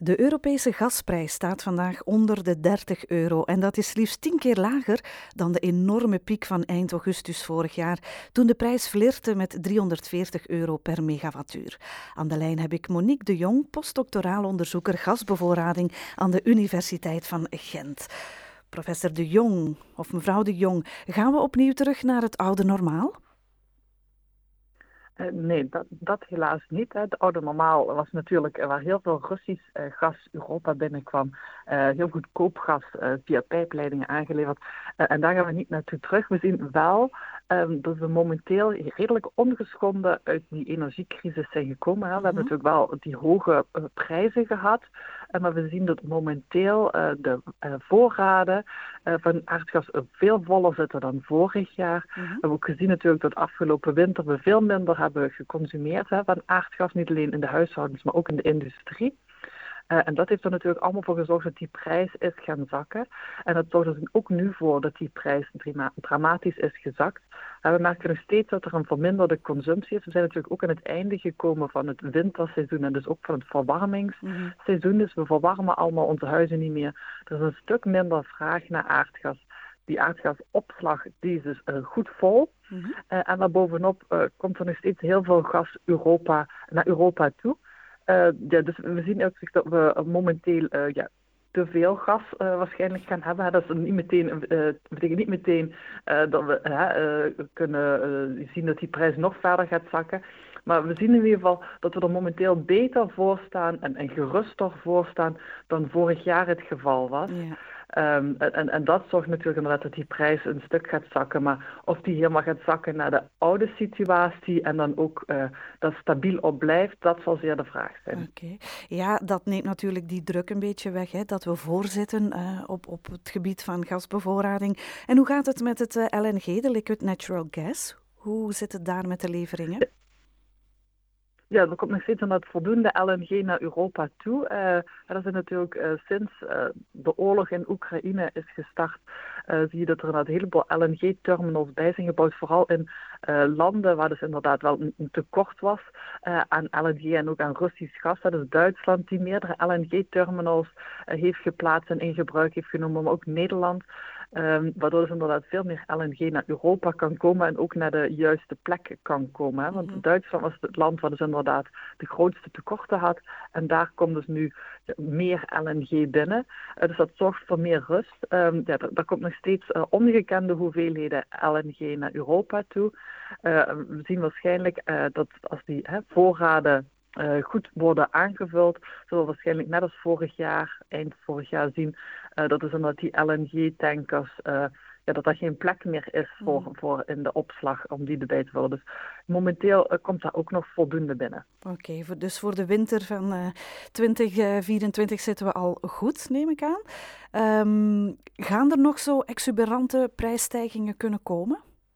De Europese gasprijs staat vandaag onder de €30 en dat is liefst 10 keer lager dan de enorme piek van eind augustus vorig jaar, toen de prijs flirte met €340 per megawattuur. Aan de lijn heb ik Monique de Jong, postdoctoraal onderzoeker gasbevoorrading aan de Universiteit van Gent. Professor de Jong, of mevrouw de Jong, gaan we opnieuw terug naar het oude normaal? Nee, dat helaas niet. Het oude normaal was natuurlijk waar heel veel Russisch gas Europa binnenkwam. Heel goedkoop gas via pijpleidingen aangeleverd. En daar gaan we niet naartoe terug. We zien wel dat we momenteel redelijk ongeschonden uit die energiecrisis zijn gekomen. We hebben natuurlijk wel die hoge prijzen gehad. Maar we zien dat momenteel de voorraden van aardgas veel voller zitten dan vorig jaar. We hebben ook gezien natuurlijk dat afgelopen winter we veel minder hebben geconsumeerd van aardgas. Niet alleen in de huishoudens, maar ook in de industrie. En dat heeft er natuurlijk allemaal voor gezorgd dat die prijs is gaan zakken. En dat zorgt er ook nu voor dat die prijs dramatisch is gezakt. We merken nog steeds dat er een verminderde consumptie is. We zijn natuurlijk ook aan het einde gekomen van het winterseizoen en dus ook van het verwarmingsseizoen. Dus we verwarmen allemaal onze huizen niet meer. Er is een stuk minder vraag naar aardgas. Die aardgasopslag die is dus goed vol. En daarbovenop komt er nog steeds heel veel gas naar Europa toe. Dus we zien ook dat we momenteel te veel gas waarschijnlijk gaan hebben. Dat is niet meteen, betekent niet meteen dat we kunnen zien dat die prijs nog verder gaat zakken. Maar we zien in ieder geval dat we er momenteel beter voor staan en geruster voor staan dan vorig jaar het geval was. Ja. En dat zorgt natuurlijk inderdaad dat die prijs een stuk gaat zakken. Maar of die helemaal gaat zakken naar de oude situatie en dan ook dat stabiel op blijft, dat zal zeer de vraag zijn. Oké. Ja, dat neemt natuurlijk die druk een beetje weg, hè, dat we voorzitten op het gebied van gasbevoorrading. En hoe gaat het met het LNG, de Liquid Natural Gas? Hoe zit het daar met de leveringen? Ja, er komt nog steeds inderdaad voldoende LNG naar Europa toe. Dat is natuurlijk sinds de oorlog in Oekraïne is gestart, zie je dat er inderdaad een heleboel LNG-terminals bij zijn gebouwd. Vooral in landen waar dus inderdaad wel een tekort was aan LNG en ook aan Russisch gas. Dat is Duitsland die meerdere LNG-terminals heeft geplaatst en in gebruik heeft genomen, maar ook Nederland. Waardoor dus inderdaad veel meer LNG naar Europa kan komen en ook naar de juiste plek kan komen. Hè? Want Duitsland was het land waar dus inderdaad de grootste tekorten had. En daar komt dus nu meer LNG binnen. Dus dat zorgt voor meer rust. Daar komt nog steeds ongekende hoeveelheden LNG naar Europa toe. We zien waarschijnlijk dat als die voorraden goed worden aangevuld, zullen we waarschijnlijk net als eind vorig jaar zien dat dus omdat die LNG-tankers, dat er geen plek meer is voor in de opslag om die erbij te vullen. Dus momenteel komt daar ook nog voldoende binnen. Oké, dus voor de winter van 2024 zitten we al goed, neem ik aan. Gaan er nog zo exuberante prijsstijgingen kunnen komen?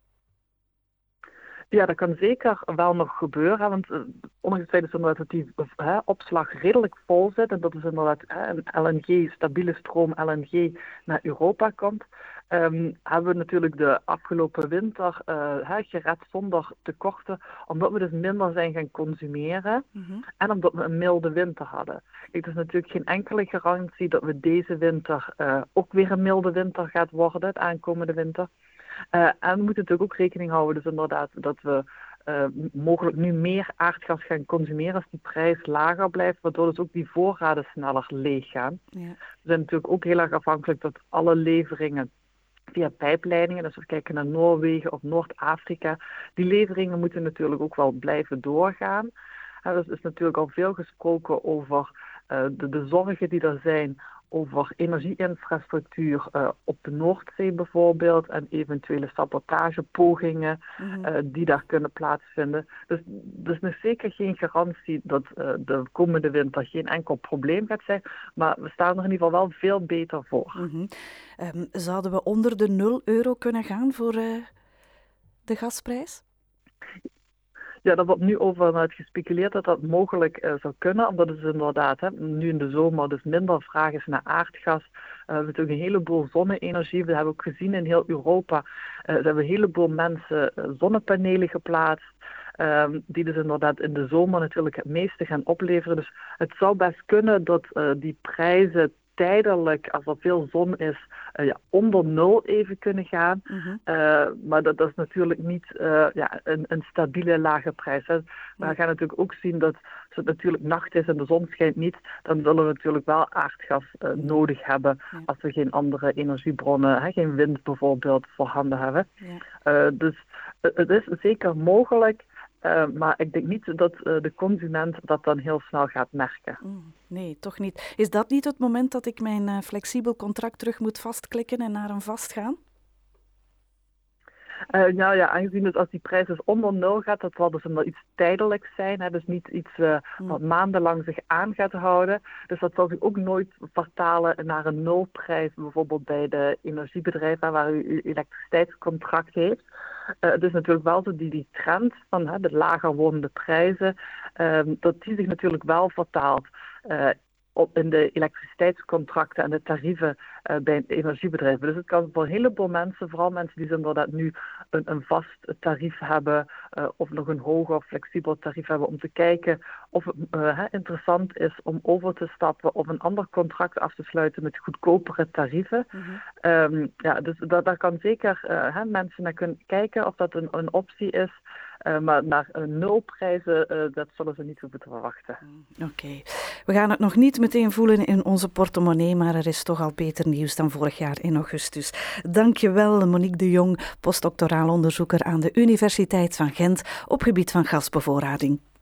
Ja, dat kan zeker wel nog gebeuren, want ondanks het feit dat die opslag redelijk vol zit en dat is inderdaad een LNG, stabiele stroom LNG naar Europa komt, hebben we natuurlijk de afgelopen winter gered zonder tekorten, omdat we dus minder zijn gaan consumeren en omdat we een milde winter hadden. Het is natuurlijk geen enkele garantie dat we deze winter ook weer een milde winter gaat worden, het aankomende winter. En we moeten natuurlijk ook rekening houden, dus inderdaad, dat we mogelijk nu meer aardgas gaan consumeren als die prijs lager blijft, waardoor dus ook die voorraden sneller leeg gaan. Ja. We zijn natuurlijk ook heel erg afhankelijk dat alle leveringen via pijpleidingen, dus we kijken naar Noorwegen of Noord-Afrika, die leveringen moeten natuurlijk ook wel blijven doorgaan. Er is natuurlijk al veel gesproken over de zorgen die er zijn over energieinfrastructuur op de Noordzee bijvoorbeeld en eventuele sabotagepogingen die daar kunnen plaatsvinden. Dus er is nog zeker geen garantie dat de komende winter geen enkel probleem gaat zijn, maar we staan er in ieder geval wel veel beter voor. Zouden we onder de €0 kunnen gaan voor de gasprijs? Ja, daar wordt nu over gespeculeerd dat dat mogelijk zou kunnen, omdat het inderdaad nu in de zomer dus minder vraag is naar aardgas. We hebben natuurlijk een heleboel zonne-energie. We hebben ook gezien in heel Europa, er hebben een heleboel mensen zonnepanelen geplaatst. die dus inderdaad in de zomer natuurlijk het meeste gaan opleveren. Dus het zou best kunnen dat die prijzen tijdelijk, als er veel zon is, onder nul even kunnen gaan. Maar dat is natuurlijk niet een stabiele lage prijs. Hè. Maar we gaan natuurlijk ook zien dat als het natuurlijk nacht is en de zon schijnt niet, dan zullen we natuurlijk wel aardgas nodig hebben als we geen andere energiebronnen, geen wind bijvoorbeeld, voorhanden hebben. Dus het is zeker mogelijk. Maar ik denk niet dat de consument dat dan heel snel gaat merken. Nee, toch niet. Is dat niet het moment dat ik mijn flexibel contract terug moet vastklikken en naar een vast gaan? Aangezien het als die prijs dus onder nul gaat, dat zal dus iets tijdelijks zijn. Hè, dus niet iets wat maandenlang zich aan gaat houden. Dus dat zal zich ook nooit vertalen naar een nulprijs, bijvoorbeeld bij de energiebedrijven waar u uw elektriciteitscontract heeft. Het is natuurlijk wel zo die trend van de lager wordende prijzen, dat die zich natuurlijk wel vertaalt in de elektriciteitscontracten en de tarieven bij energiebedrijven. Dus het kan voor een heleboel mensen, vooral mensen die inderdaad nu een vast tarief hebben of nog een hoger flexibel tarief hebben, om te kijken of het interessant is om over te stappen of een ander contract af te sluiten met goedkopere tarieven. Dus daar kan zeker mensen naar kunnen kijken of dat een optie is. Maar naar nulprijzen, dat zullen ze niet hoeven te verwachten. Oké. We gaan het nog niet meteen voelen in onze portemonnee, maar er is toch al beter nieuws dan vorig jaar in augustus. Dank je wel, Monique de Jong, postdoctoraal onderzoeker aan de Universiteit van Gent op gebied van gasbevoorrading.